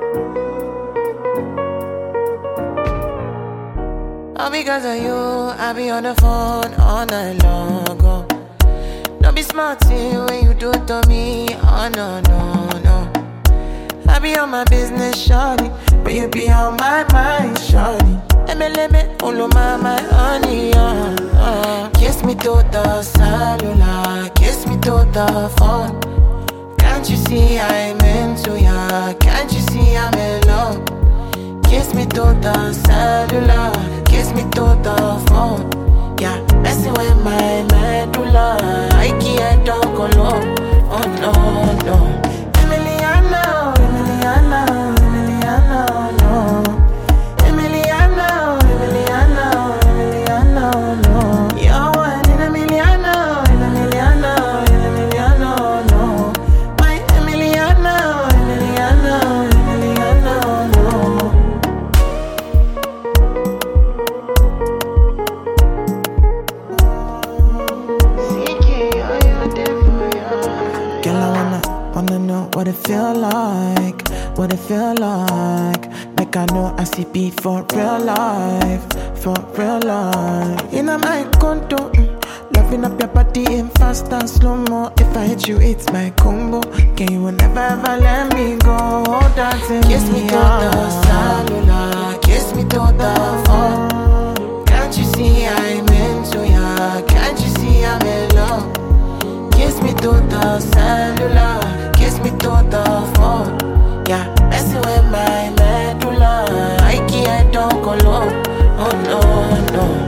All because of you, I be on the phone all night long. Oh. Don't be smart when you do it to me. Oh no, no, no. I be on my business, shawty, but you be on my mind, shawty. MLM, all of my honey, Kiss me to the cellular, kiss me to the phone. Can't you see I'm into ya? Can't you see I'm in love? Kiss me to the cellular, kiss me to the phone. Yeah, messing with my medulla. I can't talk alone. Oh no, no. Emiliano, Emiliano, Emiliano, no. Emiliano, Emiliano, Emiliano, no. You're one in a Emiliano, no. My Emiliano, Emiliano, Emiliano, no. Girl, I wanna know what it feel like, what it feel like. Like I know I see beat for real life, for real life. In my condo, loving up your body in fast and slow-mo. If I hit you, it's my combo. Can you never ever let me go? Dancing kiss me to the cellular, kiss me to the phone. Can't you see I'm into ya? Can't you see I'm in love? Kiss me to the cellular, kiss me to the phone. Yeah, messing with my medulla. I can't talk alone. Oh no, no.